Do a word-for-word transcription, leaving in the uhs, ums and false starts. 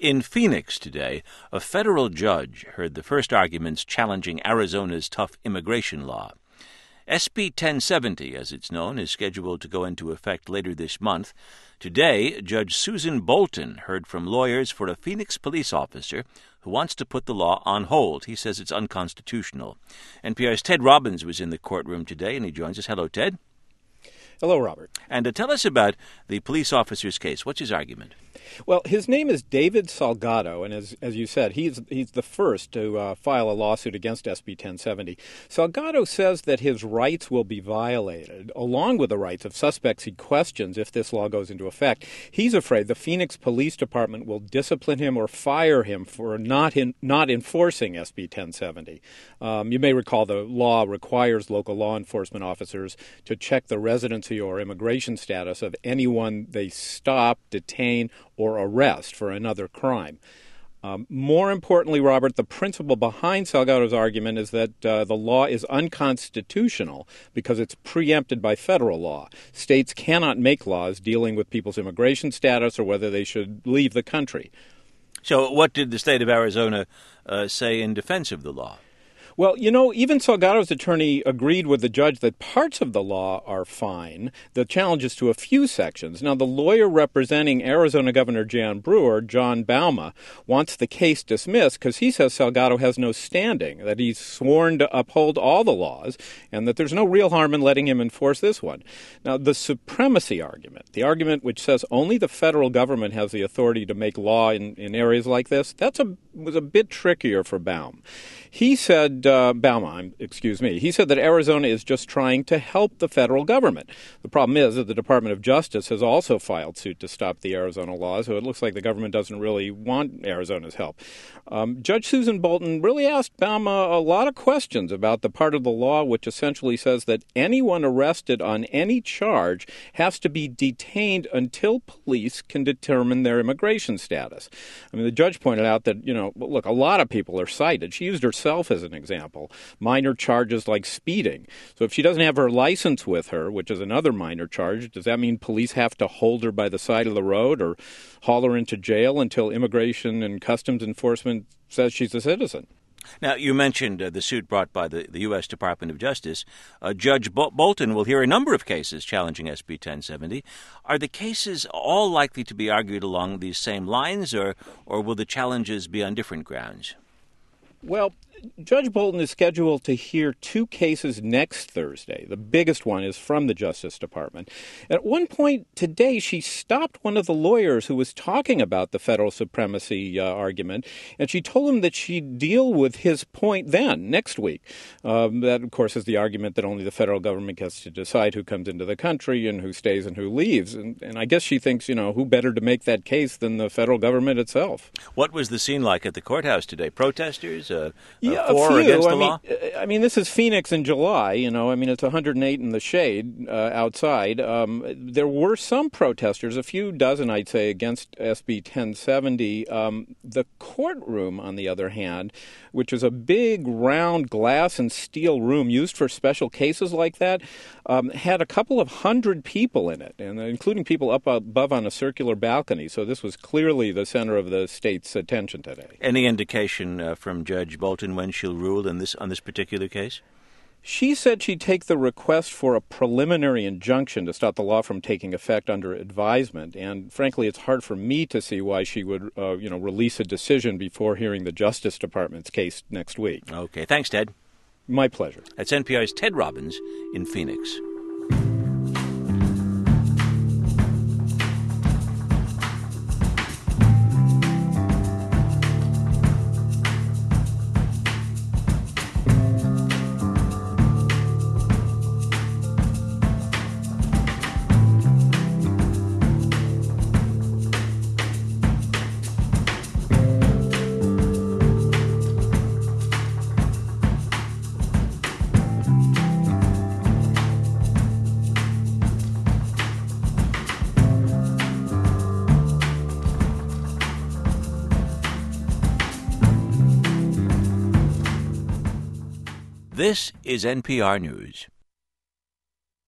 In Phoenix today, a federal judge heard the first arguments challenging Arizona's tough immigration law. S B ten seventy, as it's known, is scheduled to go into effect later this month. Today, Judge Susan Bolton heard from lawyers for a Phoenix police officer who wants to put the law on hold. He says it's unconstitutional. N P R's Ted Robbins was in the courtroom today, and he joins us. Hello, Ted. Hello, Robert. And to tell us about the police officer's case, what's his argument? Well, his name is David Salgado, and as as you said, he's he's the first to uh, file a lawsuit against S B ten seventy. Salgado says that his rights will be violated, along with the rights of suspects he questions if this law goes into effect. He's afraid the Phoenix Police Department will discipline him or fire him for not in, not enforcing S B ten seventy. Um, you may recall the law requires local law enforcement officers to check the residency or immigration status of anyone they stop, detain, or arrest for another crime. Um, more importantly, Robert, the principle behind Salgado's argument is that uh, the law is unconstitutional because it's preempted by federal law. States cannot make laws dealing with people's immigration status or whether they should leave the country. So what did the state of Arizona uh, say in defense of the law? Well, you know, even Salgado's attorney agreed with the judge that parts of the law are fine. The challenge is to a few sections. Now, the lawyer representing Arizona Governor Jan Brewer, John Bauma, wants the case dismissed because he says Salgado has no standing, that he's sworn to uphold all the laws, and that there's no real harm in letting him enforce this one. Now, the supremacy argument, the argument which says only the federal government has the authority to make law in, in areas like this, that's a was a bit trickier for Baum. He said, uh, Bauma, excuse me, he said that Arizona is just trying to help the federal government. The problem is that the Department of Justice has also filed suit to stop the Arizona law, so it looks like the government doesn't really want Arizona's help. Um, Judge Susan Bolton really asked Bauma a lot of questions about the part of the law which essentially says that anyone arrested on any charge has to be detained until police can determine their immigration status. I mean, the judge pointed out that, you know, look, a lot of people are cited. She used herself as an example. Minor charges like speeding. So if she doesn't have her license with her, which is another minor charge, does that mean police have to hold her by the side of the road or haul her into jail until Immigration and Customs Enforcement says she's a citizen? Now, you mentioned uh, the suit brought by the, the U S Department of Justice. Uh, Judge Bol- Bolton will hear a number of cases challenging S B ten seventy. Are the cases all likely to be argued along these same lines, or, or will the challenges be on different grounds? Well, Judge Bolton is scheduled to hear two cases next Thursday. The biggest one is from the Justice Department. At one point today, she stopped one of the lawyers who was talking about the federal supremacy uh, argument, and she told him that she'd deal with his point then, next week. Um, that, of course, is the argument that only the federal government gets to decide who comes into the country and who stays and who leaves. And, and I guess she thinks, you know, who better to make that case than the federal government itself. What was the scene like at the courthouse today? Protesters? Uh, Yeah, Uh, for a few. or against the I law? mean, I mean, this is Phoenix in July. You know, I mean, it's one hundred eight in the shade uh, outside. Um, there were some protesters, a few dozen, I'd say, against S B ten seventy. Um, the courtroom, on the other hand, which was a big, round glass and steel room used for special cases like that, um, had a couple of hundred people in it, and including people up above on a circular balcony. So this was clearly the center of the state's attention today. Any indication uh, from Judge Bolton when she'll rule in this on this particular case? She said she'd take the request for a preliminary injunction to stop the law from taking effect under advisement. And frankly, it's hard for me to see why she would, uh, you know, release a decision before hearing the Justice Department's case next week. Okay. Thanks, Ted. My pleasure. That's N P R's Ted Robbins in Phoenix. This is N P R News.